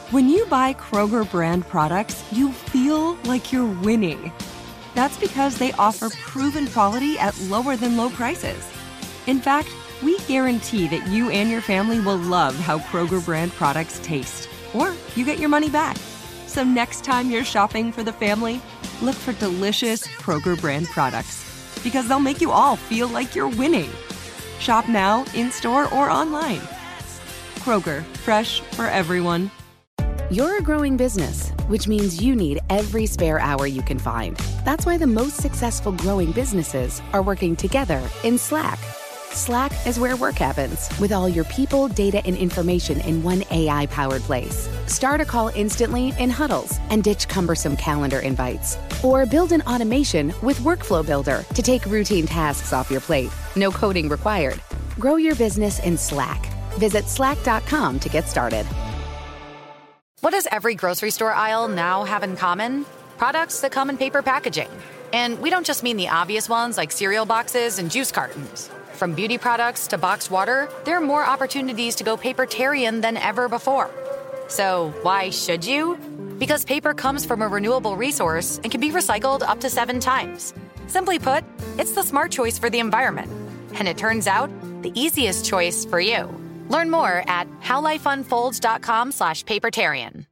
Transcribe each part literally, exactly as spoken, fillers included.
When you buy Kroger brand products, you feel like you're winning. That's because they offer proven quality at lower than low prices. In fact, we guarantee that you and your family will love how Kroger brand products taste, or you get your money back. So next time you're shopping for the family, look for delicious Kroger brand products, because they'll make you all feel like you're winning. Shop now, in-store, or online. Kroger, fresh for everyone. You're a growing business, which means you need every spare hour you can find. That's why the most successful growing businesses are working together in Slack. Slack is where work happens, with all your people, data, and information in one A I-powered place. Start a call instantly in huddles and ditch cumbersome calendar invites. Or build an automation with Workflow Builder to take routine tasks off your plate. No coding required. Grow your business in Slack. Visit slack dot com to get started. What does every grocery store aisle now have in common? Products that come in paper packaging. And we don't just mean the obvious ones like cereal boxes and juice cartons. From beauty products to boxed water, there are more opportunities to go papertarian than ever before. So why should you? Because paper comes from a renewable resource and can be recycled up to seven times. Simply put, it's the smart choice for the environment. And it turns out, the easiest choice for you. Learn more at howlifeunfolds.com slash papertarian.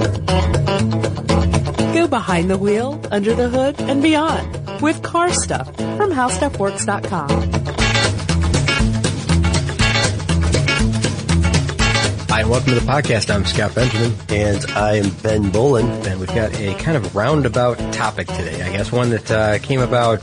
Go behind the wheel, under the hood, and beyond with Car Stuff from how stuff works dot com. Hi, and welcome to the podcast. I'm Scott Benjamin. And I am Ben Bolin. And we've got a kind of roundabout topic today. I guess one that uh, came about...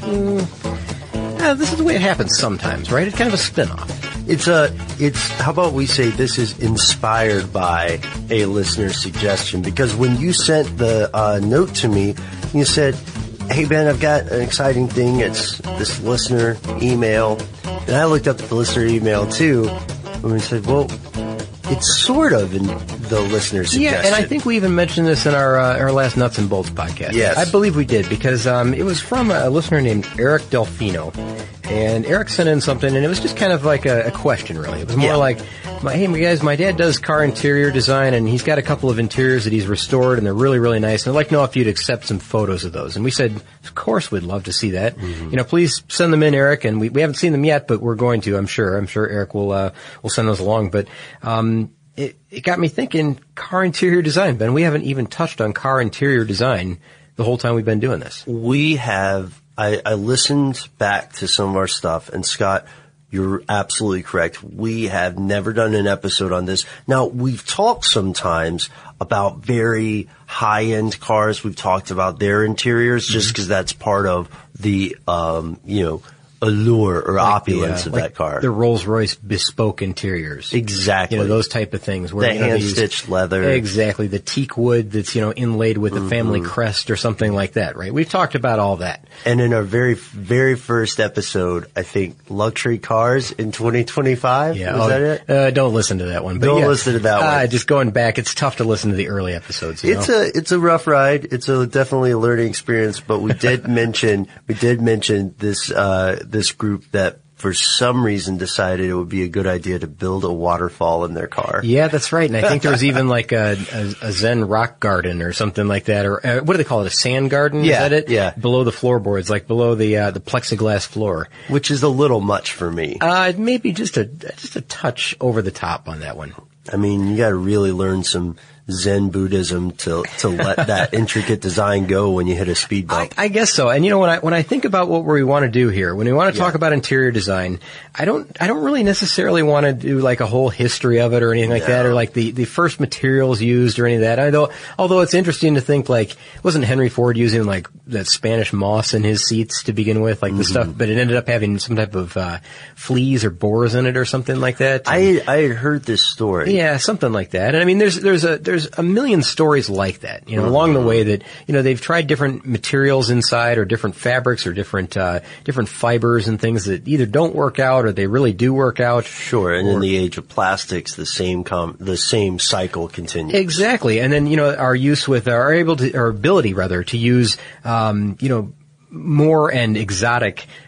Mm, uh, this is the way it happens sometimes, right? It's kind of a spin-off. It's a, it's, how about we say this is inspired by a listener suggestion? Because when you sent the uh, note to me, you said, hey Ben, I've got an exciting thing. It's this listener email. And I looked up the listener email too. And we said, well, it's sort of in the listener suggestion. Yeah, and I think we even mentioned this in our uh, our last Nuts and Bolts podcast. Yes. I believe we did, because um, it was from a listener named Eric Delfino. And Eric sent in something, and it was just kind of like a, a question, really. It was more yeah. like, my, hey, my guys, my dad does car interior design, and he's got a couple of interiors that he's restored, and they're really, really nice. And I'd like to know if you'd accept some photos of those. And we said, of course we'd love to see that. Mm-hmm. You know, please send them in, Eric. And we, we haven't seen them yet, but we're going to, I'm sure. I'm sure Eric will uh, will send those along. But um it, it got me thinking, car interior design, Ben. We haven't even touched on car interior design the whole time we've been doing this. We have... I, I listened back to some of our stuff, and Scott, you're absolutely correct. We have never done an episode on this. Now, we've talked sometimes about very high-end cars. We've talked about their interiors, just because mm-hmm. that's part of the, um, you know, allure or like opulence the, uh, of like that car. The Rolls-Royce bespoke interiors. Exactly. You know, those type of things. Where, the you know, hand-stitched leather. Exactly. The teak wood that's, you know, inlaid with mm-hmm. a family crest or something like that, right? We've talked about all that. And in our very, very first episode, I think, luxury cars in twenty twenty-five? Yeah. Was oh, that it? Uh, don't listen to that one. But don't yeah, listen to that one. Uh, just going back, it's tough to listen to the early episodes, you It's know? a, it's a rough ride. It's a, definitely a learning experience, but we did mention, we did mention this, uh, this group that for some reason decided it would be a good idea to build a waterfall in their car. Yeah, that's right. And I think there was even like a, a, a Zen rock garden or something like that. Or uh, what do they call it? A sand garden? Yeah, is that it? yeah. Below the floorboards, like below the uh, the plexiglass floor. Which is a little much for me. Uh, maybe just a just a touch over the top on that one. I mean, you got to really learn some Zen Buddhism to to let that intricate design go when you hit a speed bump. I, I guess so. And you know, when I when I think about what we want to do here, when we want to yeah. talk about interior design, I don't I don't really necessarily want to do like a whole history of it or anything like no. that, or like the the first materials used or any of that. Although although it's interesting to think, like, wasn't Henry Ford using like that Spanish moss in his seats to begin with, like mm-hmm. the stuff, but it ended up having some type of uh fleas or boars in it or something like that. And, I I had heard this story. Yeah, something like that. And I mean, there's there's a there's a million stories like that, you know, mm-hmm. along the way that, you know, they've tried different materials inside or different fabrics or different uh different fibers and things that either don't work out or they really do work out. Sure, and or, in the age of plastics, the same com- the same cycle continues. Exactly. And then, you know, our use with our able to our ability rather to use um you know more and exotic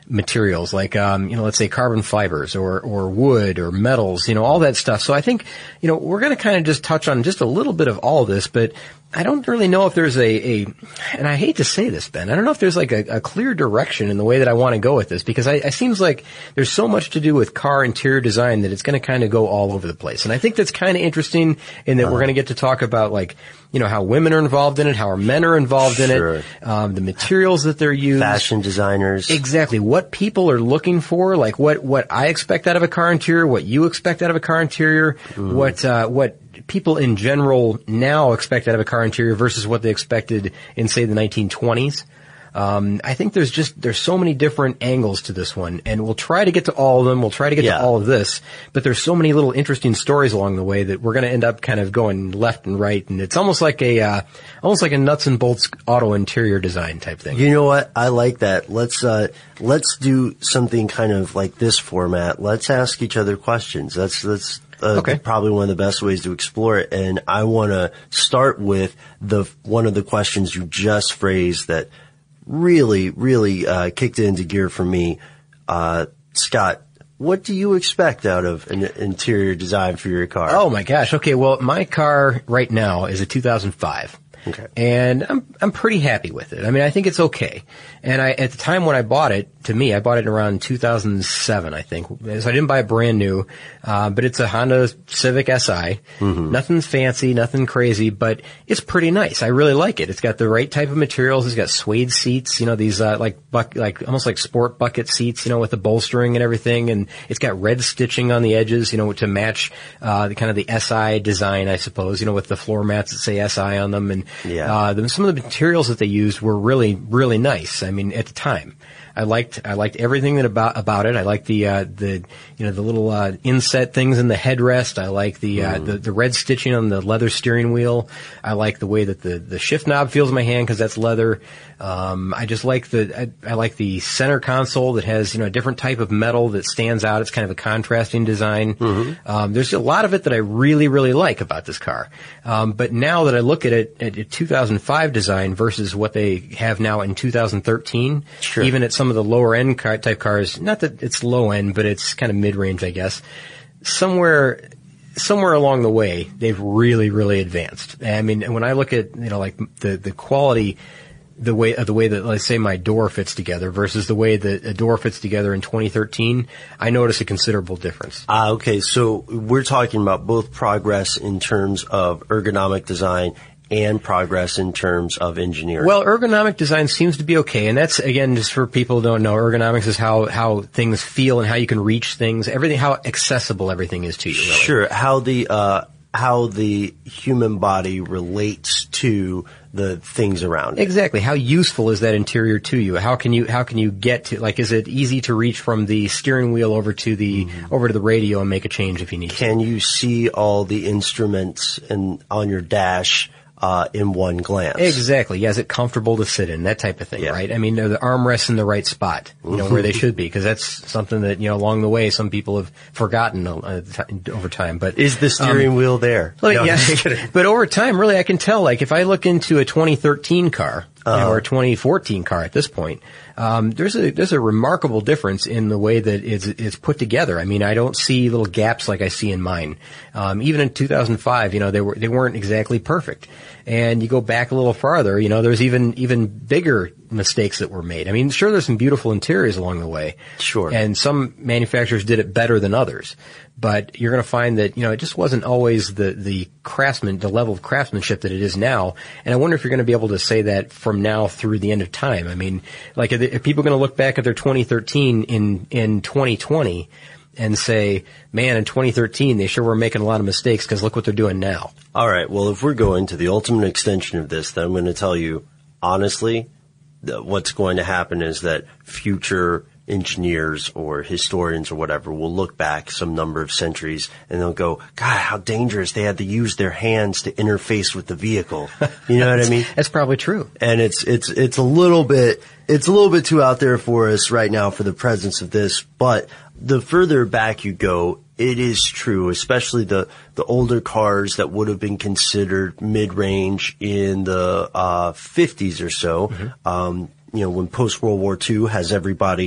materials like, um, you know, let's say carbon fibers or, or wood or metals, you know, all that stuff. So I think, you know, we're going to kind of just touch on just a little bit of all this, but I don't really know if there's a, a, and I hate to say this, Ben, I don't know if there's like a, a clear direction in the way that I want to go with this, because I, it seems like there's so much to do with car interior design that it's going to kind of go all over the place. And I think that's kind of interesting in that uh-huh. we're going to get to talk about, like, you know, how women are involved in it, how our men are involved sure. in it, um, the materials that they're used. Fashion designers. Exactly. What people are looking for, like what, what I expect out of a car interior, what you expect out of a car interior, mm. what, uh, what, people in general now expect out of a car interior versus what they expected in, say, the nineteen twenties. Um, I think there's just, there's so many different angles to this one, and we'll try to get to all of them. We'll try to get yeah. to all of this, but there's so many little interesting stories along the way that we're going to end up kind of going left and right, and it's almost like a, uh, almost like a nuts and bolts auto interior design type thing. You know what? I like that. Let's, uh, let's do something kind of like this format. Let's ask each other questions. That's, that's, Uh, okay. Probably one of the best ways to explore it. And I want to start with the one of the questions you just phrased that really, really uh, kicked it into gear for me. Uh, Scott, what do you expect out of an interior design for your car? Oh my gosh. Okay. Well, my car right now is a two thousand five. Okay. And I'm, I'm pretty happy with it. I mean, I think it's okay. And I, at the time when I bought it, to me, I bought it in around two thousand seven, I think. So I didn't buy it brand new, uh, but it's a Honda Civic S I. Mm-hmm. Nothing fancy, nothing crazy, but it's pretty nice. I really like it. It's got the right type of materials. It's got suede seats, you know, these, uh, like, buck, like, almost like sport bucket seats, you know, with the bolstering and everything. And it's got red stitching on the edges, you know, to match, uh, the kind of the S I design, I suppose, you know, with the floor mats that say S I on them. And, Yeah. Uh, the, some of the materials that they used were really, really nice. I mean, at the time, I liked, I liked everything that about, about it. I liked the, uh, the, you know, the little, uh, inset things in the headrest. I like the, uh, mm. the, the red stitching on the leather steering wheel. I like the way that the, the shift knob feels in my hand because that's leather. Um, I just like the, I, I like the center console that has, you know, a different type of metal that stands out. It's kind of a contrasting design. Mm-hmm. Um, there's a lot of it that I really, really like about this car. Um, but now that I look at it at a two thousand five design versus what they have now in two thousand thirteen, sure. even at some of the lower end car type cars, not that it's low end, but it's kind of mid range, I guess. Somewhere, somewhere along the way, they've really, really advanced. I mean, when I look at, you know, like the, the quality, the way, uh, the way that, let's say, my door fits together versus the way that a door fits together in twenty thirteen, I notice a considerable difference. Ah, okay. So we're talking about both progress in terms of ergonomic design and progress in terms of engineering. Well, ergonomic design seems to be okay, and that's, again, just for people who don't know, ergonomics is how, how things feel and how you can reach things, everything, how accessible everything is to you, really. Sure. How the, uh, how the human body relates to the things around it. Exactly. How useful is that interior to you? How can you, how can you get to, like, is it easy to reach from the steering wheel over to the, mm-hmm. over to the radio and make a change if you need to? Can you see all the instruments in, on your dash, uh, in one glance? Exactly. Yeah, is it comfortable to sit in? That type of thing, yeah. right? I mean, are the armrests in the right spot, you know, where they should be? Because that's something that, you know, along the way, some people have forgotten uh, t- over time. But is the steering um, wheel there? Well, no, yeah, but over time, really, I can tell, like, if I look into a twenty thirteen car, uh-huh. you know, or a twenty fourteen car at this point, um, there's a, there's a remarkable difference in the way that it's, it's put together. I mean, I don't see little gaps like I see in mine. Um, even in two thousand five, you know, they were, they weren't exactly perfect. And you go back a little farther, you know, there's even, even bigger mistakes that were made. I mean, sure, there's some beautiful interiors along the way. Sure. And some manufacturers did it better than others. But you're going to find that, you know, it just wasn't always the, the craftsman, the level of craftsmanship that it is now. And I wonder if you're going to be able to say that from now through the end of time. I mean, like, are, they, are people going to look back at their twenty thirteen in, in twenty twenty and say, man, in twenty thirteen, they sure were making a lot of mistakes because look what they're doing now. All right. Well, if we're going to the ultimate extension of this, then I'm going to tell you, honestly, that what's going to happen is that future engineers or historians or whatever will look back some number of centuries and they'll go, God, how dangerous. They had to use their hands to interface with the vehicle. You know what I mean? That's probably true. And it's, it's, it's a little bit, it's a little bit too out there for us right now for the presence of this. But the further back you go, it is true, especially the, the older cars that would have been considered mid-range in the, uh, fifties or so. Mm-hmm. Um, you know, when post-World War Two has everybody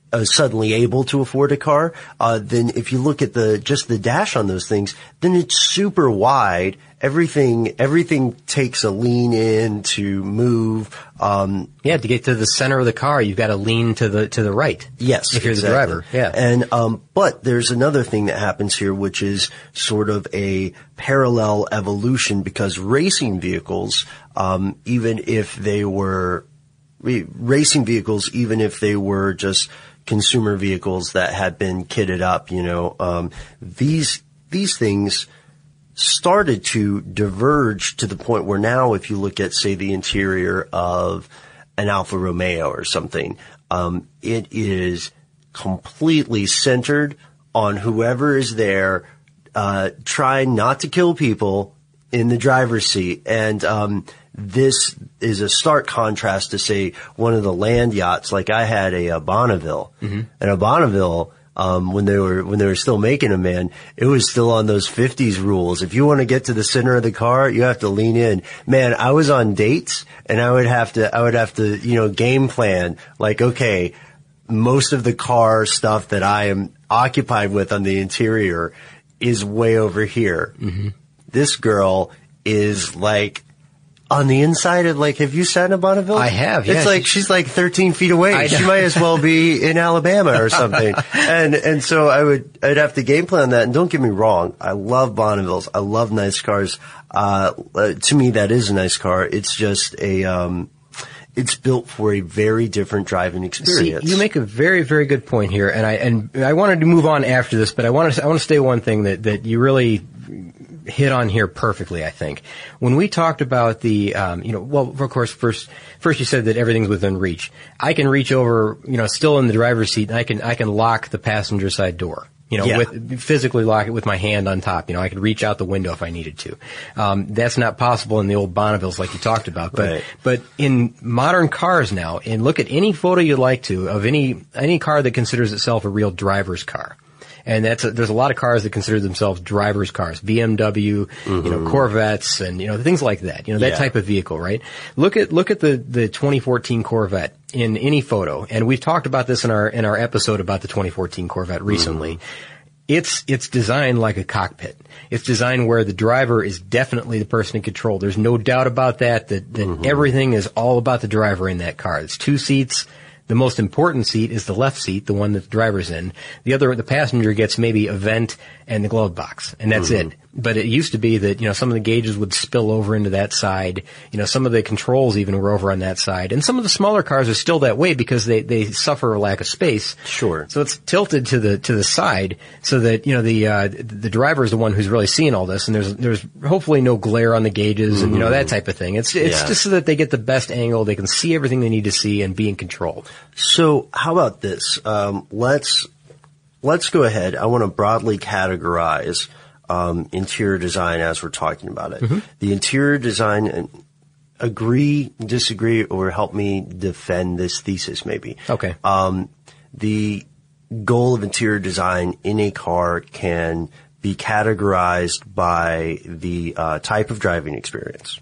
uh, suddenly able to afford a car, uh, then if you look at the, just the dash on those things, then it's super wide. Everything, everything takes a lean in to move. Um, yeah, to get to the center of the car, you've got to lean to the, to the right. Yes. If you're exactly. the driver. Yeah. And, um, but there's another thing that happens here, which is sort of a parallel evolution, because racing vehicles, um, even if they were, racing vehicles, even if they were just consumer vehicles that had been kitted up, you know, um, these, these things started to diverge to the point where now if you look at, say, the interior of an Alfa Romeo or something, um, it is completely centered on whoever is there, uh, trying not to kill people in the driver's seat. And, um, this is a stark contrast to, say, one of the land yachts. Like I had a, a Bonneville, mm-hmm. and a Bonneville, Um, when they were, when they were still making them, man, it was still on those fifties rules. If you want to get to the center of the car, you have to lean in. Man, I was on dates and I would have to, I would have to, you know, game plan, like, okay, most of the car stuff that I am occupied with on the interior is way over here. Mm-hmm. This girl is like, on the inside of, like, have you sat in a Bonneville? I have, yeah. It's like, she's like thirteen feet away. She might as well be in Alabama or something. and, and so I would, I'd have to game plan that. And don't get me wrong. I love Bonnevilles. I love nice cars. Uh, uh, to me, that is a nice car. It's just a, um, it's built for a very different driving experience. See, you make a very, very good point here. And I, and I wanted to move on after this, but I want to, I want to say one thing that, that you really hit on here perfectly, I think. When we talked about the, um, you know, well, of course, first, first you said that everything's within reach. I can reach over, you know, still in the driver's seat, and I can, I can lock the passenger side door. You know, yeah. with, physically lock it with my hand on top. You know, I could reach out the window if I needed to. Um, that's not possible in the old Bonnevilles like you talked about. But, right. but in modern cars now, and look at any photo you'd like to of any, any car that considers itself a real driver's car. And that's a, there's a lot of cars that consider themselves driver's cars, B M W, mm-hmm. you know, Corvettes, and you know things like that. You know that yeah. type of vehicle, right? Look at look at the the twenty fourteen Corvette in any photo, and we've talked about this in our in our episode about the twenty fourteen Corvette recently. Mm-hmm. It's it's designed like a cockpit. It's designed where the driver is definitely the person in control. There's no doubt about that. That, that mm-hmm. everything is all about the driver in that car. It's two seats. The most important seat is the left seat, the one that the driver's in. The other, the passenger gets maybe a vent and the glove box, and that's mm-hmm. it. But it used to be that, you know, some of the gauges would spill over into that side. You know, some of the controls even were over on that side. And some of the smaller cars are still that way because they, they suffer a lack of space. Sure. So it's tilted to the, to the side so that, you know, the, uh, the driver is the one who's really seeing all this. And there's, there's hopefully no glare on the gauges mm-hmm. and, you know, that type of thing. It's, it's yeah. just so that they get the best angle. They can see everything they need to see and be in control. So how about this? Um, let's, let's go ahead. I want to broadly categorize Um, interior design as we're talking about it. Mm-hmm. The interior design, and agree, disagree, or help me defend this thesis maybe. Okay. Um, the goal of interior design in a car can be categorized by the uh, type of driving experience.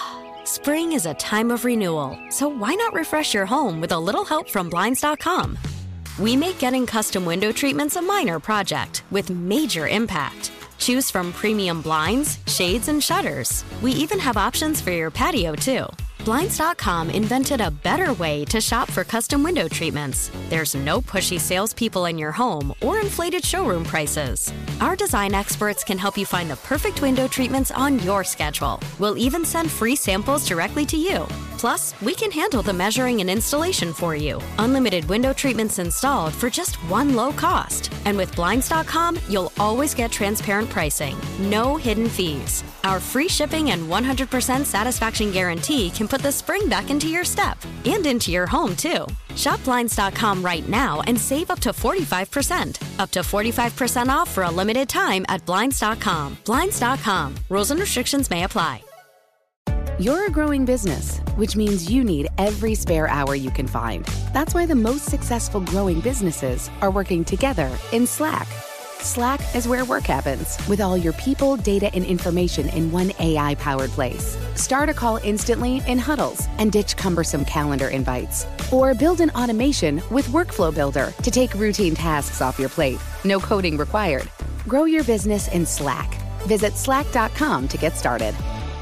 Spring is a time of renewal, so why not refresh your home with a little help from Blinds dot com? We make getting custom window treatments a minor project with major impact. Choose from premium blinds, shades, and shutters. We even have options for your patio, too. Blinds dot com invented a better way to shop for custom window treatments. There's no pushy salespeople in your home or inflated showroom prices. Our design experts can help you find the perfect window treatments on your schedule. We'll even send free samples directly to you. Plus, we can handle the measuring and installation for you. Unlimited window treatments installed for just one low cost. And with Blinds dot com, you'll always get transparent pricing. No hidden fees. Our free shipping and one hundred percent satisfaction guarantee can put the spring back into your step and into your home, too. Shop Blinds dot com right now and save up to forty-five percent. Up to forty-five percent off for a limited time at Blinds dot com. Blinds dot com. Rules and restrictions may apply. You're a growing business, which means you need every spare hour you can find. That's why the most successful growing businesses are working together in Slack. Slack is where work happens, with all your people, data, and information in one A I-powered place. Start a call instantly in huddles and ditch cumbersome calendar invites. Or build an automation with Workflow Builder to take routine tasks off your plate. No coding required. Grow your business in Slack. Visit slack dot com to get started.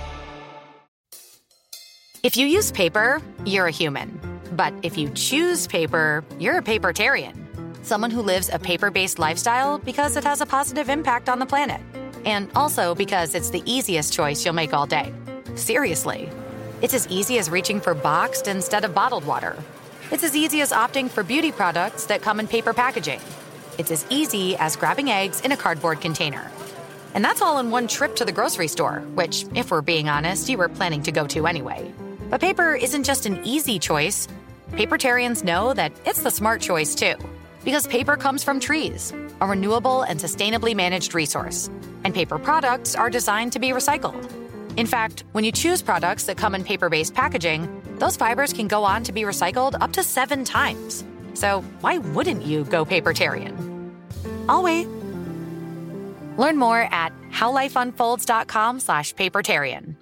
If you use paper, you're a human. But if you choose paper, you're a papertarian. Someone who lives a paper-based lifestyle because it has a positive impact on the planet. And also because it's the easiest choice you'll make all day. Seriously. It's as easy as reaching for boxed instead of bottled water. It's as easy as opting for beauty products that come in paper packaging. It's as easy as grabbing eggs in a cardboard container. And that's all in one trip to the grocery store, which, if we're being honest, you were planning to go to anyway. But paper isn't just an easy choice. Papertarians know that it's the smart choice, too. Because paper comes from trees, a renewable and sustainably managed resource. And paper products are designed to be recycled. In fact, when you choose products that come in paper-based packaging, those fibers can go on to be recycled up to seven times. So why wouldn't you go papertarian? I'll wait. Learn more at howlifeunfolds.com slash papertarian.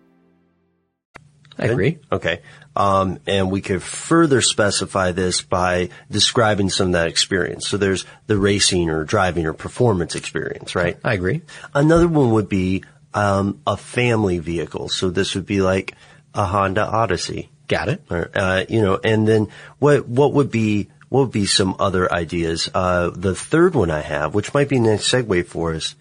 I agree. Okay. Um, and we could further specify this by describing some of that experience. So there's the racing or driving or performance experience, right? I agree. Another one would be um, a family vehicle. So this would be like a Honda Odyssey. Got it. Or, uh, you know, and then what what would be what would be some other ideas? Uh, the third one I have, which might be the next segue for us,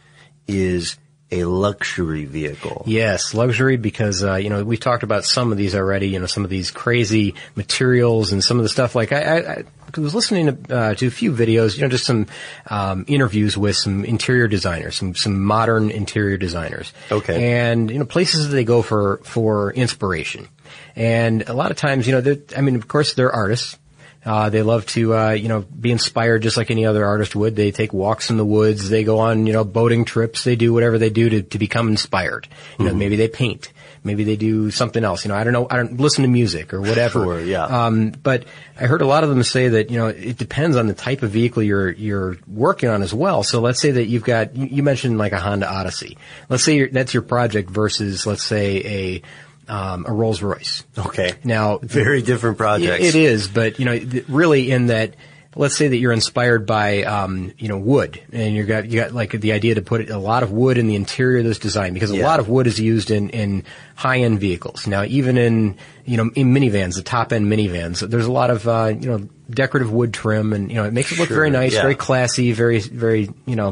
is a luxury vehicle. Yes, luxury because, uh, you know, we've talked about some of these already, you know, some of these crazy materials and some of the stuff. Like, I, I, I was listening to, uh, to a few videos, you know, just some, um, interviews with some interior designers, some, some modern interior designers. Okay. And, you know, places that they go for, for inspiration. And a lot of times, you know, I mean, of course, they're artists. Uh, they love to, uh, you know, be inspired just like any other artist would. They take walks in the woods. They go on, you know, boating trips. They do whatever they do to, to become inspired. You know, mm-hmm. maybe they paint. Maybe they do something else. You know, I don't know. I don't listen to music or whatever. Sure, yeah. Um, but I heard a lot of them say that, you know, it depends on the type of vehicle you're, you're working on as well. So let's say that you've got, you mentioned like a Honda Odyssey. Let's say you're, that's your project versus, let's say, a, Um, a Rolls Royce. Okay. Now, very different projects. It is, but you know, really in that, let's say that you're inspired by, um, you know, wood, and you got you got like the idea to put a lot of wood in the interior of this design because yeah. a lot of wood is used in in high end vehicles. Now, even in you know in minivans, the top end minivans, there's a lot of uh, you know decorative wood trim, and you know it makes it look sure. very nice, yeah. very classy, very very you know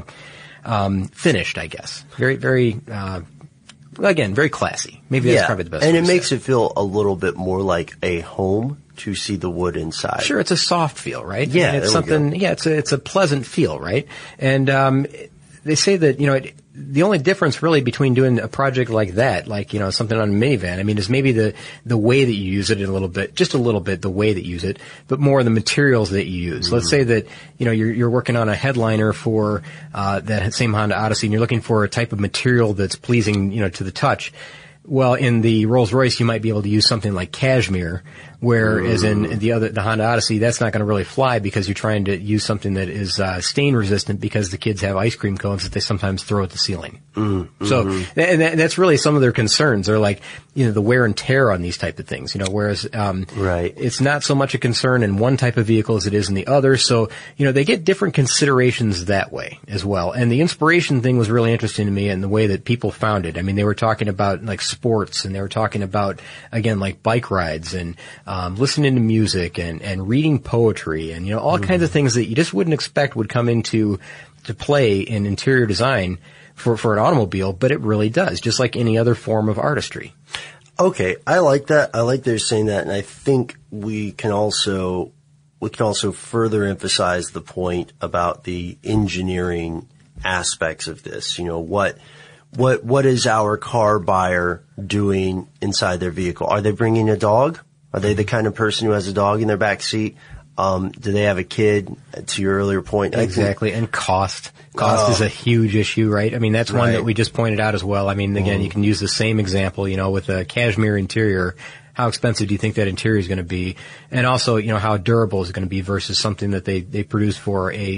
um, finished, I guess, very very. Uh, Again, very classy. Maybe that's yeah. probably the best and way it to makes say. it feel a little bit more like a home to see the wood inside. Sure, it's a soft feel, right? Yeah, and it's something. Yeah, it's a it's a pleasant feel, right? And um, they say that you know it, the only difference really between doing a project like that, like you know something on a minivan, I mean, is maybe the the way that you use it a little bit, just a little bit, the way that you use it, but more the materials that you use. Mm-hmm. Let's say that you know you're you're working on a headliner for uh, that same Honda Odyssey, and you're looking for a type of material that's pleasing, you know, to the touch. Well, in the Rolls-Royce, you might be able to use something like cashmere, whereas in the other, the Honda Odyssey, that's not going to really fly because you're trying to use something that is uh, stain resistant because the kids have ice cream cones that they sometimes throw at the ceiling. Mm-hmm. So, and that, that's really some of their concerns. They're like, you know, the wear and tear on these type of things, you know, whereas, um, right. it's not so much a concern in one type of vehicle as it is in the other. So, you know, they get different considerations that way as well. And the inspiration thing was really interesting to me in the way that people found it. I mean, they were talking about like sports, and they were talking about, again, like bike rides and, um, listening to music and, and reading poetry and, you know, all mm-hmm. kinds of things that you just wouldn't expect would come into, to play in interior design for, for an automobile, but it really does, just like any other form of artistry. Okay. I like that. I like they're saying that. And I think we can also, we can also further emphasize the point about the engineering aspects of this. You know, what, What what is our car buyer doing inside their vehicle? Are they bringing a dog? Are they the kind of person who has a dog in their back seat? Um, do they have a kid? To your earlier point, exactly. And cost, cost oh. is a huge issue, right? I mean, that's one right. that we just pointed out as well. I mean, again, mm. you can use the same example, you know, with a cashmere interior. How expensive do you think that interior is going to be? And also, you know, how durable is it going to be versus something that they, they produce for a, you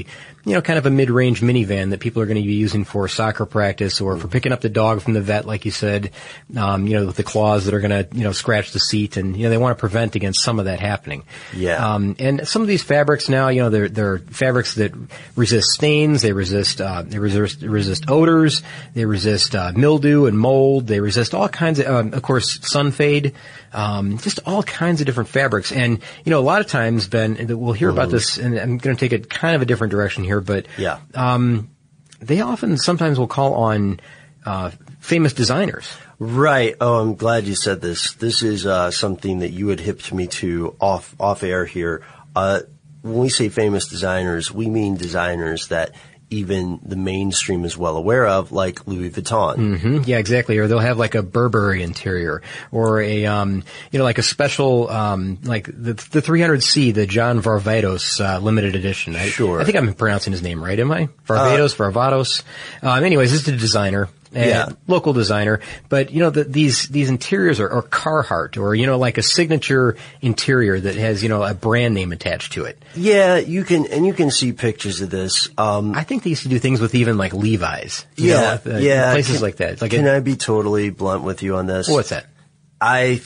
you know, kind of a mid-range minivan that people are going to be using for soccer practice or for picking up the dog from the vet, like you said, um, you know, with the claws that are going to, you know, scratch the seat. And, you know, they want to prevent against some of that happening. Yeah. Um, and some of these fabrics now, you know, they're, they're fabrics that resist stains, they resist, uh, they resist, resist odors, they resist, uh, mildew and mold, they resist all kinds of, um, of course, sun fade, um, just all kinds of different fabrics. And, you know, a lot of times, Ben, we'll hear mm-hmm. about this, and I'm going to take it kind of a different direction here, but, yeah. um, they often sometimes will call on, uh, famous designers. Right. Oh, I'm glad you said this. This is, uh, something that you had hipped me to off, off air here. Uh, when we say famous designers, we mean designers that even the mainstream is well aware of, like Louis Vuitton. Mm-hmm. Yeah, exactly. Or they'll have like a Burberry interior, or a um, you know, like a special um, like the the three hundred C, the John Varvatos uh, limited edition. I, sure. I think I'm pronouncing his name right, am I? Varvatos, uh, Varvatos. Um, anyways, this is a designer. Yeah. Local designer. But, you know, the, these, these interiors are, are Carhartt, or, you know, like a signature interior that has, you know, a brand name attached to it. Yeah, you can, and you can see pictures of this. Um, I think they used to do things with even like Levi's. You yeah. know, uh, yeah. Places can, like that. Like can it, I be totally blunt with you on this? What's that? I,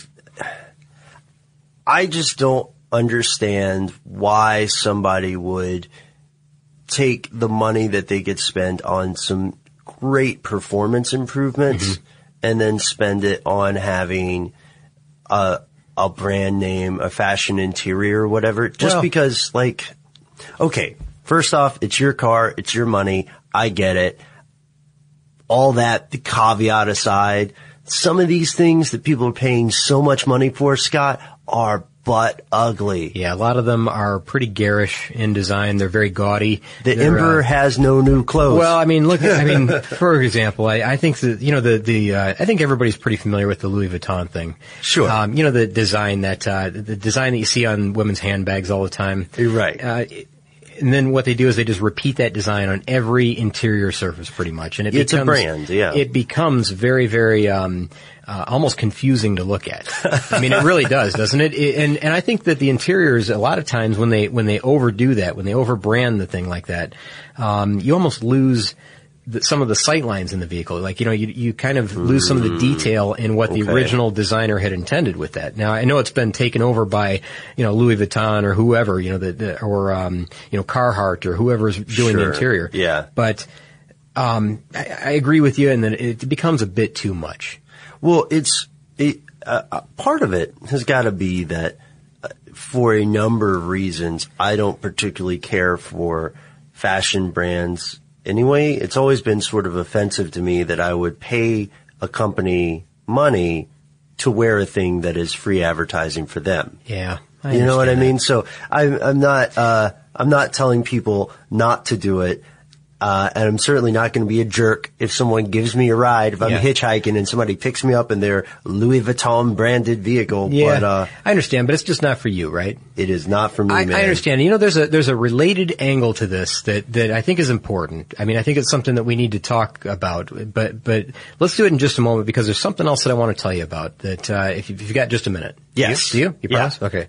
I just don't understand why somebody would take the money that they could spend on some great performance improvements mm-hmm. and then spend it on having a a brand name, a fashion interior or whatever, just well, because, like, okay, first off, it's your car, it's your money, I get it. All that, the caveat aside, some of these things that people are paying so much money for, Scott, are butt ugly. Yeah, a lot of them are pretty garish in design. They're very gaudy. The They're, emperor uh, has no new clothes. Well, I mean, look, I mean, for example, I, I think that, you know, the, the, uh, I think everybody's pretty familiar with the Louis Vuitton thing. Sure. Um, you know, the design that, uh, the design that you see on women's handbags all the time. You're right. Uh, and then what they do is they just repeat that design on every interior surface pretty much. And it it's becomes, a brand, yeah. It becomes very, very, um, Uh, almost confusing to look at. I mean, it really does, doesn't it? it? And and I think that the interiors, a lot of times when they when they overdo that, when they overbrand the thing like that, um, you almost lose the, some of the sight lines in the vehicle. Like, you know, you you kind of lose some of the detail in what okay. the original designer had intended with that. Now, I know it's been taken over by, you know, Louis Vuitton or whoever, you know, the, the or um, you know, Carhartt or whoever's doing sure. the interior. Yeah, but um, I, I agree with you, and then it becomes a bit too much. Well, it's it, uh, part of it has got to be that uh, for a number of reasons, I don't particularly care for fashion brands anyway. It's always been sort of offensive to me that I would pay a company money to wear a thing that is free advertising for them. Yeah, I you know what I that. mean? So I'm, I'm not uh, I'm not telling people not to do it. Uh, and I'm certainly not going to be a jerk if someone gives me a ride, if I'm yeah. hitchhiking and somebody picks me up in their Louis Vuitton branded vehicle. Yeah, but, uh, I understand, but it's just not for you, right? It is not for me, I, man. I understand. You know, there's a, there's a related angle to this that, that I think is important. I mean, I think it's something that we need to talk about, but, but let's do it in just a moment because there's something else that I want to tell you about that, uh, if, you, if you've got just a minute. Yes. Do you? Do you, you yeah. promise? Okay.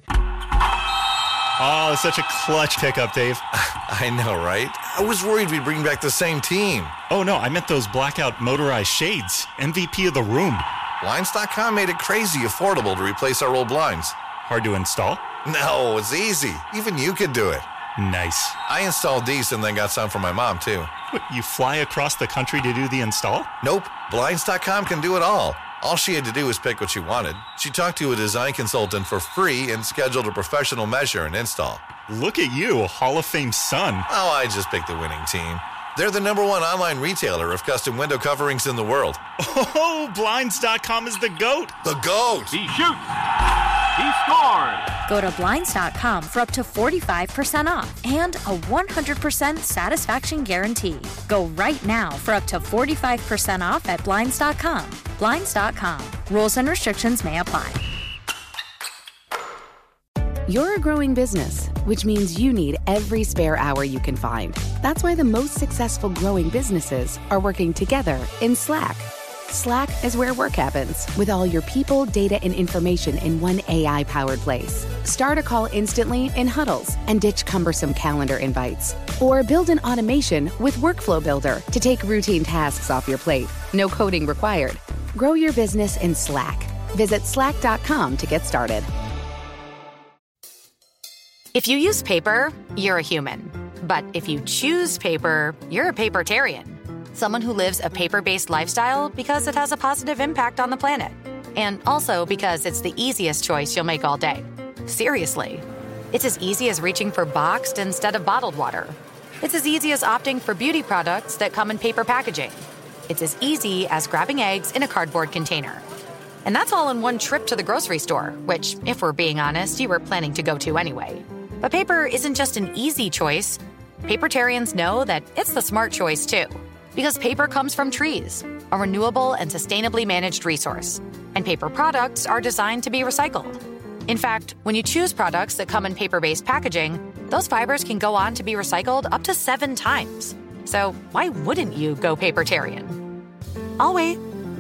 Oh, such a clutch pickup, Dave. I know, right? I was worried we'd bring back the same team. Oh, no, I meant those blackout motorized shades. M V P of the room. Blinds dot com made it crazy affordable to replace our old blinds. Hard to install? No, it's easy. Even you could do it. Nice. I installed these and then got some for my mom, too. What, you fly across the country to do the install? Nope. Blinds dot com can do it all. All she had to do was pick what she wanted. She talked to a design consultant for free and scheduled a professional measure and install. Look at you, Hall of Fame son. Oh, I just picked the winning team. They're the number one online retailer of custom window coverings in the world. Oh, Blinds dot com is the GOAT. The GOAT. He shoots. He scored. Go to Blinds dot com for up to forty-five percent off and a one hundred percent satisfaction guarantee. Go right now for up to forty-five percent off at Blinds dot com. Blinds dot com. Rules and restrictions may apply. You're a growing business, which means you need every spare hour you can find. That's why the most successful growing businesses are working together in Slack. Slack is where work happens, with all your people, data, and information in one A I-powered place. Start a call instantly in huddles and ditch cumbersome calendar invites. Or build an automation with Workflow Builder to take routine tasks off your plate. No coding required. Grow your business in Slack. Visit slack dot com to get started. If you use paper, you're a human. But if you choose paper, you're a papertarian. Someone who lives a paper-based lifestyle because it has a positive impact on the planet. And also because it's the easiest choice you'll make all day. Seriously. It's as easy as reaching for boxed instead of bottled water. It's as easy as opting for beauty products that come in paper packaging. It's as easy as grabbing eggs in a cardboard container. And that's all in one trip to the grocery store, which, if we're being honest, you were planning to go to anyway. But paper isn't just an easy choice. Papertarians know that it's the smart choice, too. Because paper comes from trees, a renewable and sustainably managed resource. And paper products are designed to be recycled. In fact, when you choose products that come in paper-based packaging, those fibers can go on to be recycled up to seven times. So why wouldn't you go papertarian? I'll wait.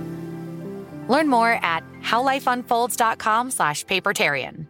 Learn more at howlifeunfolds.com slash papertarian.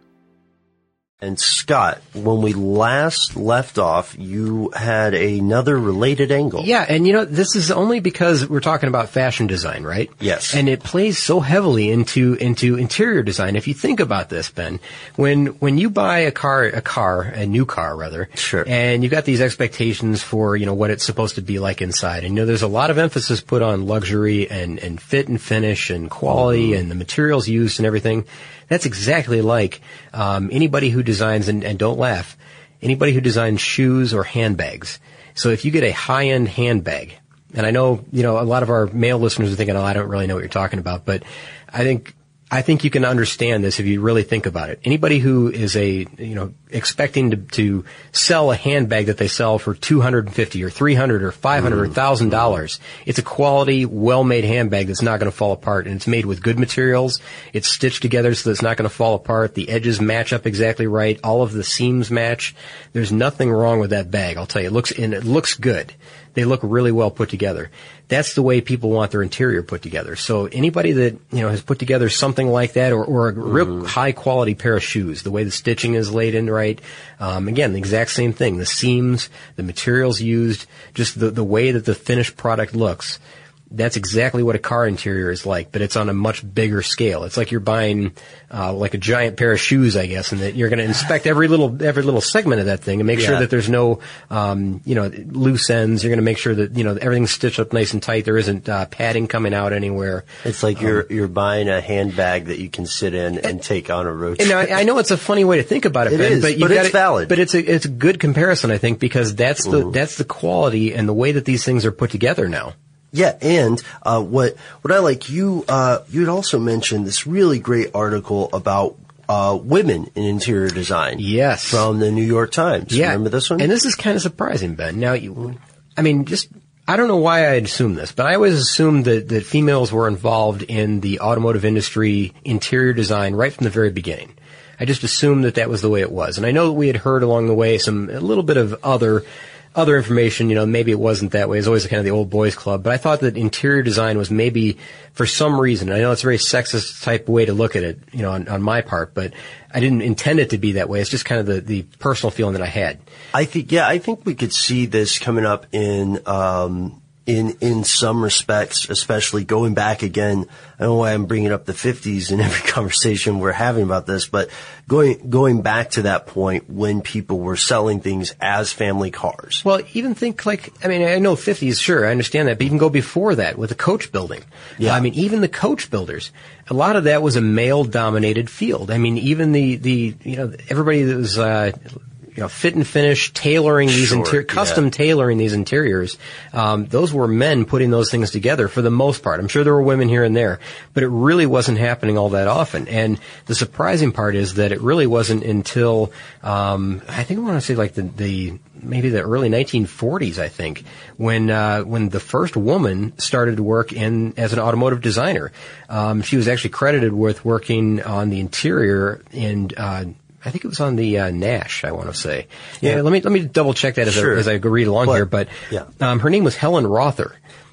And Scott, when we last left off, you had another related angle. Yeah, and you know, this is only because we're talking about fashion design, right? Yes. And it plays so heavily into into interior design. If you think about this, Ben, when when you buy a car, a car, a new car rather, sure, and you've got these expectations for, you know, what it's supposed to be like inside. And you know, there's a lot of emphasis put on luxury and and fit and finish and quality mm-hmm. and the materials used and everything. That's exactly like um, anybody who designs, and, and don't laugh, anybody who designs shoes or handbags. So if you get a high-end handbag, and I know, you know, a lot of our male listeners are thinking, oh, I don't really know what you're talking about, but I think I think you can understand this if you really think about it. Anybody who is a, you know, expecting to, to sell a handbag that they sell for two hundred fifty dollars or three hundred dollars or five hundred dollars or one thousand dollars, it's a quality, well-made handbag that's not going to fall apart, and it's made with good materials. It's stitched together so that it's not going to fall apart. The edges match up exactly right. All of the seams match. There's nothing wrong with that bag, I'll tell you. It looks, and it looks good. They look really well put together. That's the way people want their interior put together. So anybody that, you know, has put together something like that, or, or a real mm. high quality pair of shoes, the way the stitching is laid in right, um, again, the exact same thing. The seams, the materials used, just the, the way that the finished product looks. That's exactly what a car interior is like, but it's on a much bigger scale. It's like you're buying, uh, like a giant pair of shoes, I guess, and that you're going to inspect every little, every little segment of that thing and make yeah. sure that there's no, um, you know, loose ends. You're going to make sure that, you know, everything's stitched up nice and tight. There isn't, uh, padding coming out anywhere. It's like um, you're, you're buying a handbag that you can sit in and take on a road trip. And I, I know it's a funny way to think about it, it Ben, is, but, but it's valid. But it's a, it's a good comparison, I think, because that's the, mm. that's the quality and the way that these things are put together now. Yeah, and uh what what I like, you uh you had also mentioned this really great article about uh women in interior design. Yes. From the New York Times. Yeah. Remember this one? And this is kind of surprising, Ben. Now, you, I mean, just, I don't know why I'd assumed this, but I always assumed that, that females were involved in the automotive industry interior design right from the very beginning. I just assumed that that was the way it was. And I know that we had heard along the way some, a little bit of other Other information, you know, maybe it wasn't that way. It's always kind of the old boys club. But I thought that interior design was maybe, for some reason, I know it's a very sexist type way to look at it, you know, on, on my part, but I didn't intend it to be that way. It's just kind of the, the personal feeling that I had. I think, yeah, I think we could see this coming up in, um, in, in some respects, especially going back again. I don't know why I'm bringing up the fifties in every conversation we're having about this, but going, going back to that point when people were selling things as family cars. Well, even think like, I mean, I know fifties, sure, I understand that, but even go before that with the coach building. Yeah. I mean, even the coach builders, a lot of that was a male-dominated field. I mean, even the, the, you know, everybody that was, uh, you know, fit and finish, tailoring these sure, interior, custom yeah. tailoring these interiors. Um, those were men putting those things together for the most part. I'm sure there were women here and there, but it really wasn't happening all that often. And the surprising part is that it really wasn't until, um, I think I want to say like the, the, maybe the early nineteen forties, I think, when, uh, when the first woman started to work in, as an automotive designer. Um, she was actually credited with working on the interior in, uh, I think it was on the uh, Nash, I want to say. Yeah, yeah, let me let me double check that as, sure. I, as I read along but, here. But yeah. um, her name was Helen Rother,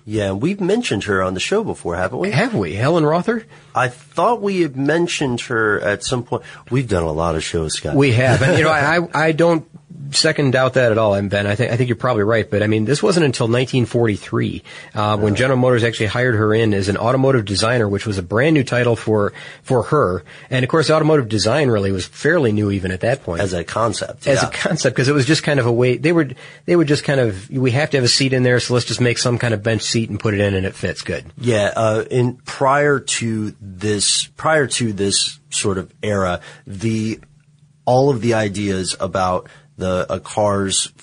Yeah, we've mentioned her on the show before, haven't we? Have we? Helen Rother? I thought we had mentioned her at some point. We've done a lot of shows, Scott. We have. And, you know, I, I don't second doubt that at all, and Ben, I think I think you're probably right. But I mean, this wasn't until nineteen forty-three uh, when General Motors actually hired her in as an automotive designer, which was a brand new title for for her. And of course, automotive design really was fairly new even at that point as a concept. As yeah. a concept, because it was just kind of a way they would they would just kind of we have to have a seat in there, so let's just make some kind of bench seat and put it in, and it fits good. Yeah. Uh, in prior to this, prior to this sort of era, the all of the ideas about the a car's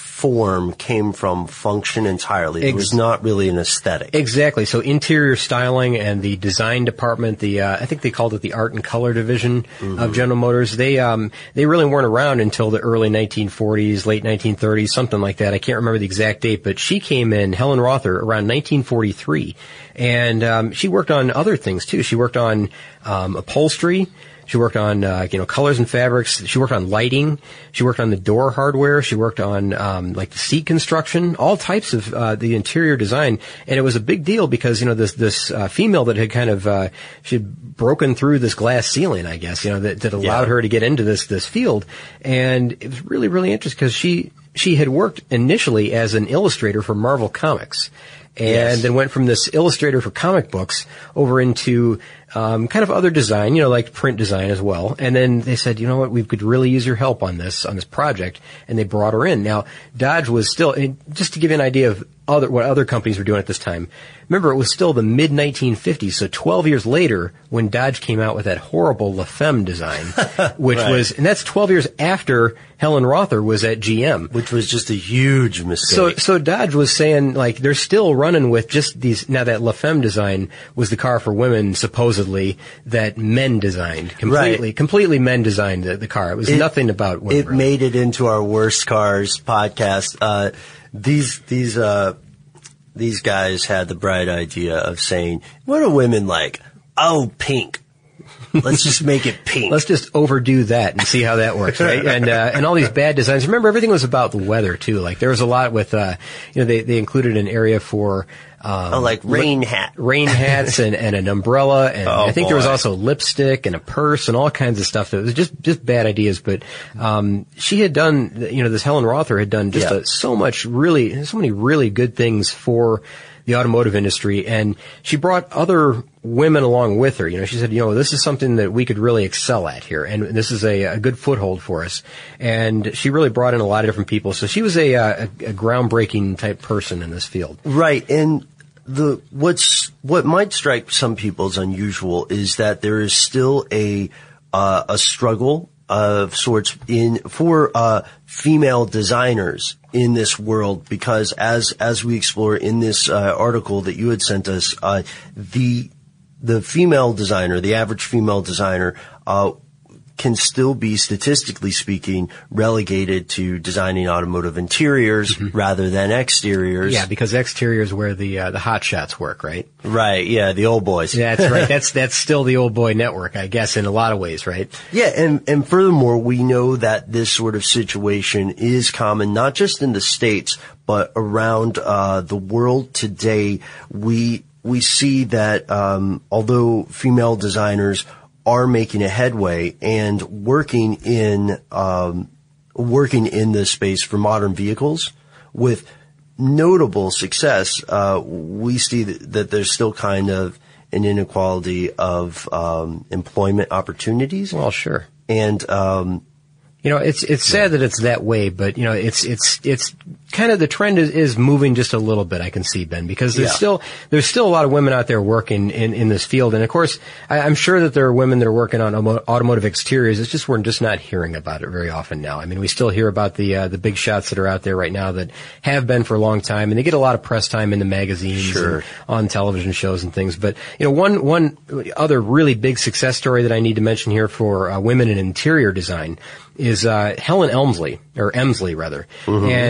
form came from function entirely. It was not really an aesthetic. Exactly. So interior styling and the design department, the uh, I think they called it the art and color division mm-hmm. of General Motors. They um they really weren't around until the early nineteen forties, late nineteen thirties, something like that. I can't remember the exact date, but she came in, Helen Rother, around nineteen forty-three, and um she worked on other things too. She worked on um upholstery. She worked on, uh, you know, colors and fabrics. She worked on lighting. She worked on the door hardware. She worked on, um, like the seat construction, all types of, uh, the interior design. And it was a big deal because, you know, this, this, uh, female that had kind of, uh, she had broken through this glass ceiling, I guess, you know, that, that allowed yeah. her to get into this, this field. And it was really, really interesting because she, she had worked initially as an illustrator for Marvel Comics. And yes. then went from this illustrator for comic books over into um kind of other design, you know, like print design as well. And then they said, you know what, we could really use your help on this, on this project. And they brought her in. Now, Dodge was still, just to give you an idea of other what other companies were doing at this time, remember, it was still the mid nineteen fifties, so twelve years later when Dodge came out with that horrible La Femme design, which right. was, and that's twelve years after Helen Rother was at G M. Which was just a huge mistake. So, so Dodge was saying, like, they're still running with just these, now that La Femme design was the car for women, supposedly, that men designed. Completely, right. completely men designed the, the car. It was it, nothing about women. It really. made it into our Worst Cars podcast. Uh, these, these, uh, these guys had the bright idea of saying, what do women like? Oh, pink. Let's just make it pink. Let's just overdo that and see how that works, right? And, uh, and all these bad designs. Remember, everything was about the weather, too. Like, there was a lot with, uh, you know, they, they included an area for, um, oh, like rain hat. Rain hats and, and an umbrella. And oh, I think boy. there was also lipstick and a purse and all kinds of stuff that was just, just bad ideas. But, um, she had done, you know, this Helen Rother had done just yeah. a, so much really, so many really good things for the automotive industry, and she brought other women along with her. You know, she said, you know, this is something that we could really excel at here, and this is a, a good foothold for us. And she really brought in a lot of different people. So she was a, a, a groundbreaking type person in this field. Right, and the what's what might strike some people as unusual is that there is still a uh, a struggle of sorts in for uh female designers in this world, because as as we explore in this uh, article that you had sent us, uh the the female designer, the average female designer, uh can still be, statistically speaking, relegated to designing automotive interiors mm-hmm. rather than exteriors. Yeah, because exteriors where the uh, the hot shots work, right? Right. Yeah, the old boys. Yeah, that's right. That's that's still the old boy network, I guess, in a lot of ways, right? Yeah, and and furthermore, we know that this sort of situation is common not just in the States but around uh the world today. We we see that um although female designers are making a headway and working in um working in this space for modern vehicles with notable success, uh we see that, that there's still kind of an inequality of um employment opportunities. Well, sure. And um you know, it's it's sad that it's that way, but you know, it's it's it's kind of the trend is, is moving just a little bit. I can see, Ben, because there's yeah. still there's still a lot of women out there working in in this field, and of course, I, I'm sure that there are women that are working on automotive exteriors. It's just we're just not hearing about it very often now. I mean, we still hear about the uh, the big shots that are out there right now that have been for a long time, and they get a lot of press time in the magazines sure. and on television shows and things. But you know, one one other really big success story that I need to mention here for uh, women in interior design is uh Helen Elmsley, or Emsley rather. Mm-hmm. And Helen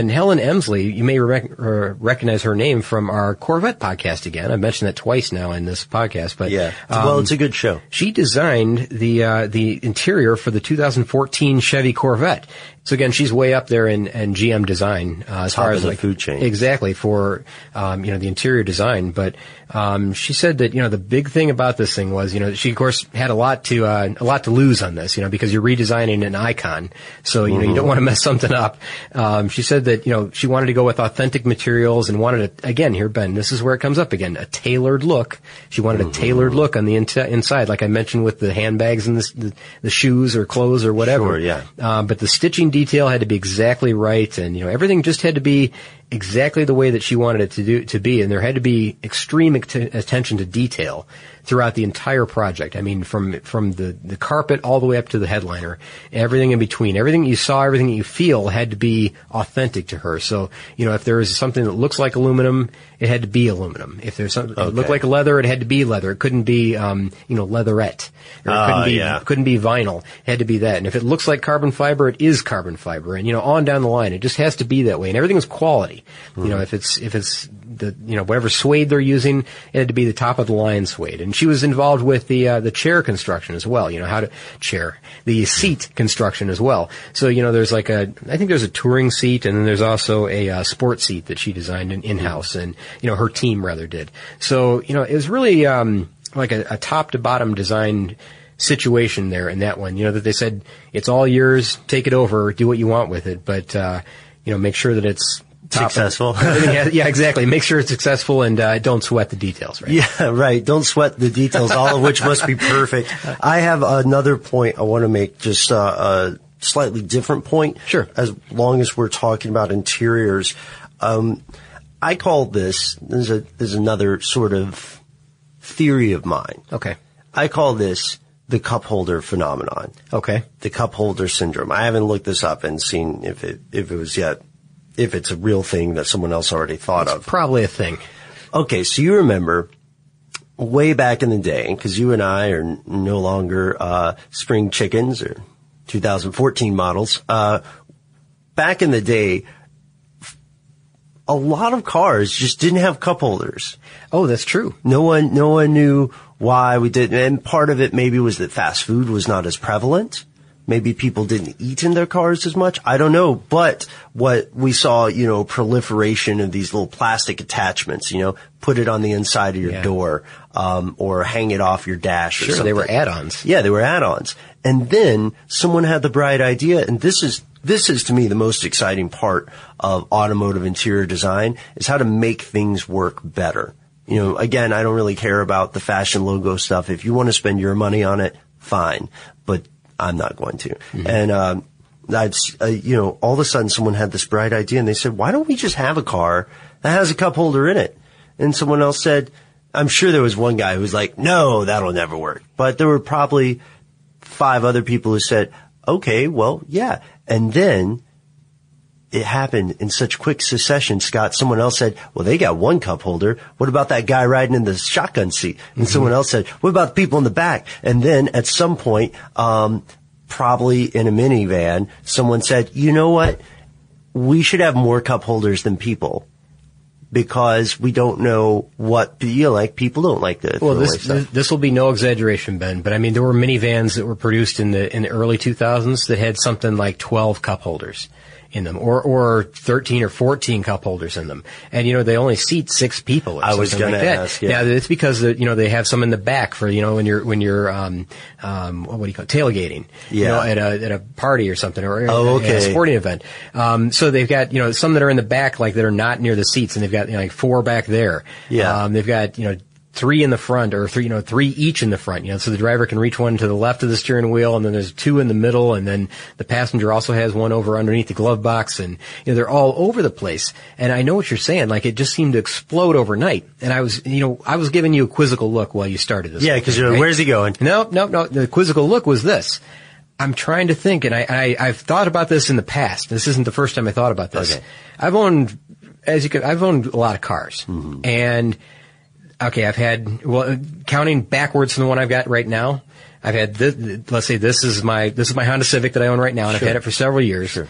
Emsley, you may rec- uh, recognize her name from our Corvette podcast again. I've mentioned that twice now in this podcast, but yeah, um, well, it's a good show. She designed the uh, the interior for the two thousand fourteen Chevy Corvette. So again, she's way up there in, in G M design uh, as Top far of as the like food chain. Exactly for um, you know the interior design. But um, she said that you know the big thing about this thing was you know she of course had a lot to uh, a lot to lose on this you know because you're redesigning an icon, so you know mm-hmm. you don't want to mess something up. Um, she said that you know she wanted to go with authentic materials and wanted a, again here Ben, this is where it comes up again, a tailored look. She wanted mm-hmm. a tailored look on the in- inside, like I mentioned with the handbags and the, the, the shoes or clothes or whatever. Sure, yeah. Um, but the stitching detail had to be exactly right, and you know everything just had to be exactly the way that she wanted it to do to be, and there had to be extreme at- attention to detail throughout the entire project. I mean, from from the the carpet all the way up to the headliner, everything in between, everything you saw, everything that you feel had to be authentic to her. So you know, if there was something that looks like aluminum, it had to be aluminum. If there's something okay. that looked like leather, it had to be leather. It couldn't be um, you know leatherette, or it uh, couldn't be yeah. couldn't be vinyl. It had to be that. And if it looks like carbon fiber, it is carbon fiber. And you know, on down the line, it just has to be that way. And everything is quality. Mm-hmm. You know, if it's if it's the you know whatever suede they're using, it had to be the top of the line suede. And she was involved with the uh, the chair construction as well. You know how to chair the seat construction as well. So you know there's like a I think there's a touring seat, and then there's also a uh, sport seat that she designed in in house, and you know her team rather did. So you know it was really um, like a, a top to bottom designed situation there in that one. You know that they said it's all yours, take it over, do what you want with it, but uh, you know make sure that it's top successful. Has, yeah, exactly. Make sure it's successful and uh, don't sweat the details, right? Yeah, right. Don't sweat the details, all of which must be perfect. I have another point I want to make, just uh, a slightly different point. Sure. As long as we're talking about interiors. Um, I call this, there's, a, there's another sort of theory of mine. Okay. I call this the cup holder phenomenon. Okay. The cup holder syndrome. I haven't looked this up and seen if it, if it was yet if it's a real thing that someone else already thought it's of. Probably a thing. Okay, so you remember way back in the day, because you and I are n- no longer uh spring chickens or two thousand fourteen models. Uh back in the day, a lot of cars just didn't have cup holders. Oh, that's true. No one, no one knew why we didn't, and part of it maybe was that fast food was not as prevalent. Maybe people didn't eat in their cars as much. I don't know. But what we saw, you know, proliferation of these little plastic attachments, you know, put it on the inside of your yeah. door, um, or hang it off your dash or sure, something. They were add-ons. Yeah, they were add-ons. And then someone had the bright idea, and this is, this is to me the most exciting part of automotive interior design, is how to make things work better. You know, again, I don't really care about the fashion logo stuff. If you want to spend your money on it, fine. But I'm not going to. Mm-hmm. And, um, I'd, uh, you know, all of a sudden someone had this bright idea and they said, why don't we just have a car that has a cup holder in it? And someone else said, I'm sure there was one guy who was like, no, that'll never work. But there were probably five other people who said, okay, well, yeah. And then it happened in such quick succession, Scott. Someone else said, well, they got one cup holder. What about that guy riding in the shotgun seat? And mm-hmm. someone else said, what about the people in the back? And then at some point, um, probably in a minivan, someone said, you know what? We should have more cup holders than people, because we don't know what, you know, like people don't like the, well, this, this, this will be no exaggeration, Ben, but I mean, there were minivans that were produced in the, in the early two thousands that had something like twelve cup holders in them, or or thirteen or fourteen cup holders in them, and you know they only seat six people. Or I was going like to that. ask. Yeah, yeah, it's because the, you know they have some in the back for you know when you're when you're um um what do you call it? Tailgating? Yeah, you know, at a at a party or something, or oh, okay. at a sporting event. Um, so they've got you know some that are in the back, like that are not near the seats, and they've got you know, like four back there. Yeah, um, they've got you know. three in the front, or three, you know, three each in the front, you know, so the driver can reach one to the left of the steering wheel, and then there's two in the middle, and then the passenger also has one over underneath the glove box, and, you know, they're all over the place. And I know what you're saying, like, it just seemed to explode overnight. And I was, you know, I was giving you a quizzical look while you started this. Yeah, because you're, right? Where's he going? No, no, no, the quizzical look was this. I'm trying to think, and I, I, I've thought about this in the past. This isn't the first time I thought about this. Okay. I've owned, as you could, I've owned a lot of cars. Mm-hmm. And, okay, I've had, well, counting backwards from the one I've got right now, I've had this, let's say this is my, this is my Honda Civic that I own right now, and Sure. I've had it for several years. Sure.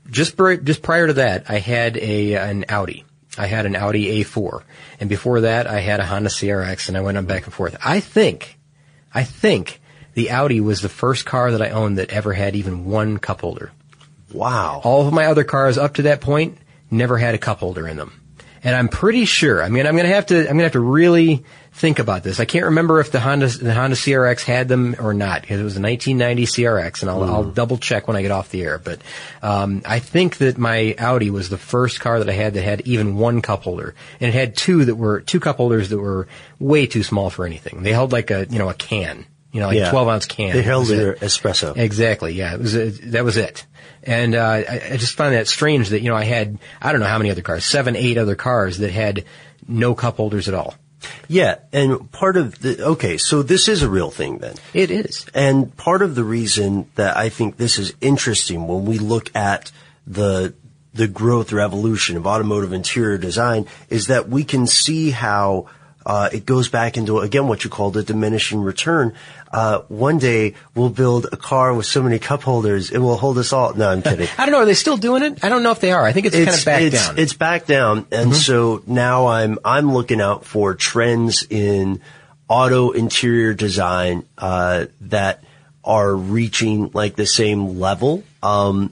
just pri- just prior to that, I had a an Audi. I had an Audi A four, and before that, I had a Honda C R X, and I went on back and forth. I think, I think the Audi was the first car that I owned that ever had even one cup holder. Wow! All of my other cars up to that point never had a cup holder in them. And I'm pretty sure, I mean, I'm gonna have to, I'm gonna have to really think about this. I can't remember if the Honda, the Honda C R X had them or not, because it was a nineteen ninety C R X, and I'll, mm. I'll double check when I get off the air. But, um, I think that my Audi was the first car that I had that had even one cup holder. And it had two that were, two cup holders that were way too small for anything. They held like a, you know, a can. You know, like yeah. a twelve ounce can. They held their espresso. Exactly, yeah. It was a, that was it. And uh, I, I just find that strange that, you know, I had, I don't know how many other cars, seven, eight other cars that had no cup holders at all. Yeah, and part of the, okay, so this is a real thing then. It is. And part of the reason that I think this is interesting when we look at the the growth or evolution of automotive interior design is that we can see how Uh, it goes back into, again, what you call the diminishing return. Uh, one day we'll build a car with so many cup holders, it will hold us all. No, I'm kidding. I don't know. Are they still doing it? I don't know if they are. I think it's, it's kind of back it's, down. It's back down. And mm-hmm. so now I'm, I'm looking out for trends in auto interior design, uh, that are reaching like the same level. Um,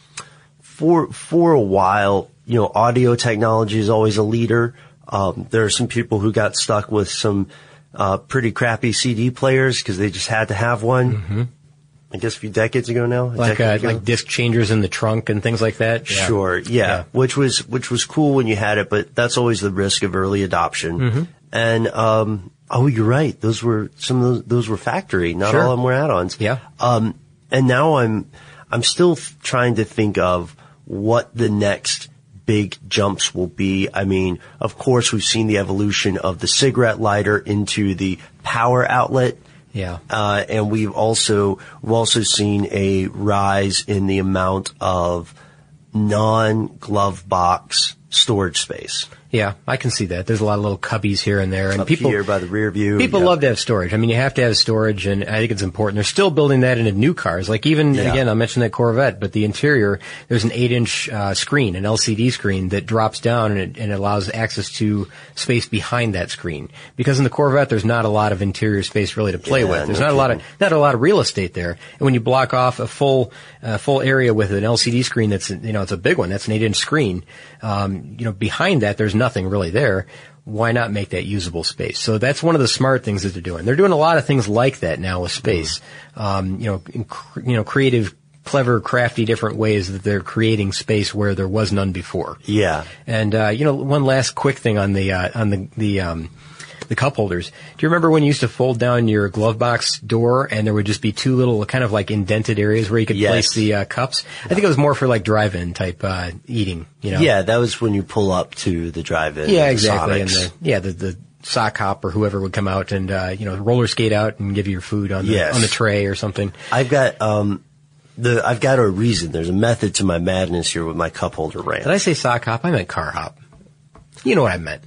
for, for a while, you know, audio technology is always a leader. Um, there are some people who got stuck with some uh pretty crappy C D players because they just had to have one. Mm-hmm. I guess a few decades ago now. Like uh, like disc changers in the trunk and things like that. Yeah. Sure, yeah. yeah. Which was which was cool when you had it, but that's always the risk of early adoption. Mm-hmm. And um oh, you're right. Those were some of those. Those were factory. Not sure. all of them were add-ons. Yeah. Um, and now I'm I'm still f- trying to think of what the next big jumps will be. I mean, of course, we've seen the evolution of the cigarette lighter into the power outlet. Yeah. Uh, and we've also, we've also seen a rise in the amount of non-glove box storage space. Yeah, I can see that. There's a lot of little cubbies here and there, and Up people here by the rear view. People yeah. love to have storage. I mean, you have to have storage, and I think it's important. They're still building that into new cars. Like even yeah. again, I mentioned that Corvette, but the interior, there's an eight-inch uh, screen, an L C D screen that drops down and it, and it allows access to space behind that screen. Because in the Corvette, there's not a lot of interior space really to play yeah, with. There's no not kidding. a lot of not a lot of real estate there. And when you block off a full uh, full area with an L C D screen, that's you know it's a big one. That's an eight-inch screen. Um, you know, behind that, there's nothing really there. Why not make that usable space? So that's one of the smart things that they're doing. They're doing a lot of things like that now with space. Um, you know, inc- you know, creative, clever, crafty, different ways that they're creating space where there was none before. Yeah. And uh, you know, one last quick thing on the uh, on the the um, the cup holders. Do you remember when you used to fold down your glove box door and there would just be two little kind of like indented areas where you could yes. place the uh, cups? I think it was more for like drive-in type uh, eating. You know? Yeah, that was when you pull up to the drive-in. Yeah, the exactly. And Sonics. the, yeah, the, the sock hop or whoever would come out and, uh, you know, roller skate out and give you your food on the, yes. on the tray or something. I've got, um, the, I've got a reason. There's a method to my madness here with my cup holder rant. Did I say sock hop? I meant car hop. You know what I meant.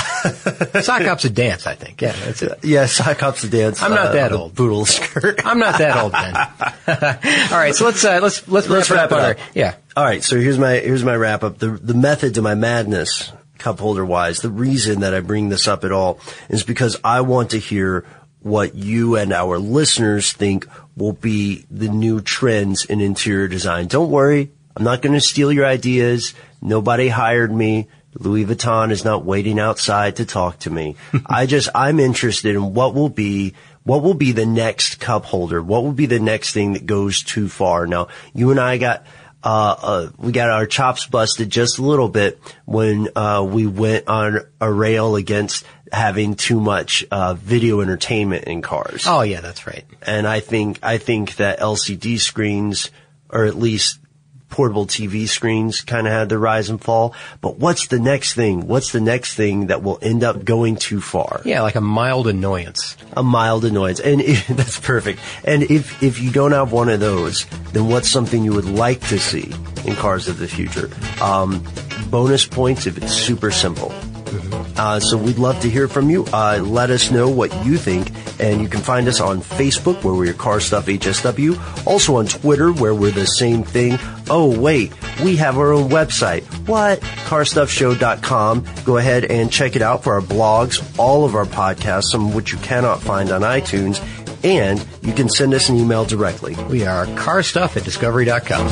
Sock hop's a dance, I think. Yeah, that's it. Yeah, sock hop's a dance. I'm not uh, that old. Boodle skirt. I'm not that old, Ben. All right, so let's uh, let's let's, let's wrap, wrap it it up. up. Yeah. All right, so here's my here's my wrap up. The the method to my madness, cup holder wise. The reason that I bring this up at all is because I want to hear what you and our listeners think will be the new trends in interior design. Don't worry, I'm not going to steal your ideas. Nobody hired me. Louis Vuitton is not waiting outside to talk to me. I just, I'm interested in what will be, what will be the next cup holder? What will be the next thing that goes too far? Now, you and I got, uh, uh, we got our chops busted just a little bit when, uh, we went on a rail against having too much, uh, video entertainment in cars. Oh yeah, that's right. And I think, I think that L C D screens, or at least portable T V screens kind of had the rise and fall. But what's the next thing? What's the next thing that will end up going too far? Yeah, like a mild annoyance. A mild annoyance. And if, that's perfect. And if, if you don't have one of those, then what's something you would like to see in cars of the future? Um, bonus points if it's super simple. Mm-hmm. Uh, so we'd love to hear from you. Uh, let us know what you think. And you can find us on Facebook, where we're Car Stuff H S W. Also on Twitter, where we're the same thing. Oh, wait, we have our own website. What? car stuff show dot com. Go ahead and check it out for our blogs, all of our podcasts, some of which you cannot find on iTunes. And you can send us an email directly. We are carstuff at discovery dot com.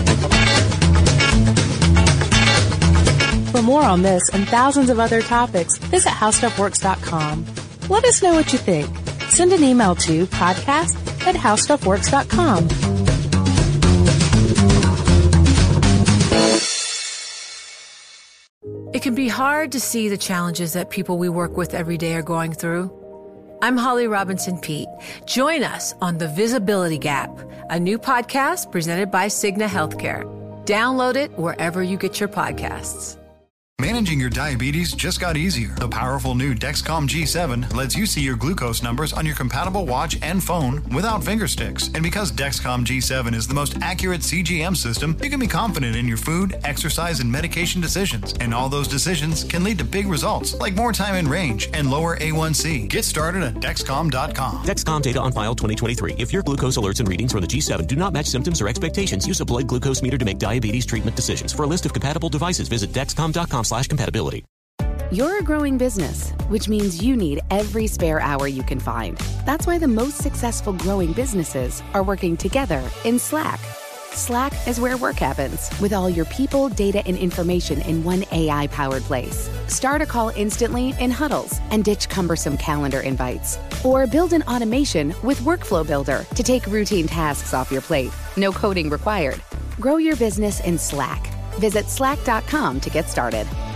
For more on this and thousands of other topics, visit how stuff works dot com. Let us know what you think. Send an email to podcast at how stuff works dot com. It can be hard to see the challenges that people we work with every day are going through. I'm Holly Robinson Peete. Join us on The Visibility Gap, a new podcast presented by Cigna Healthcare. Download it wherever you get your podcasts. Managing your diabetes just got easier. The powerful new Dexcom G seven lets you see your glucose numbers on your compatible watch and phone without finger sticks. And because Dexcom G seven is the most accurate C G M system, you can be confident in your food, exercise, and medication decisions. And all those decisions can lead to big results, like more time in range and lower A one C. Get started at Dexcom dot com. Dexcom data on file twenty twenty-three. If your glucose alerts and readings from the G seven do not match symptoms or expectations, use a blood glucose meter to make diabetes treatment decisions. For a list of compatible devices, visit Dexcom dot com slash compatibility. You're a growing business, which means you need every spare hour you can find. That's why the most successful growing businesses are working together in Slack. Slack is where work happens, with all your people, data, and information in one A I-powered place. Start a call instantly in huddles and ditch cumbersome calendar invites. Or build an automation with Workflow Builder to take routine tasks off your plate. No coding required. Grow your business in Slack. Visit slack dot com to get started.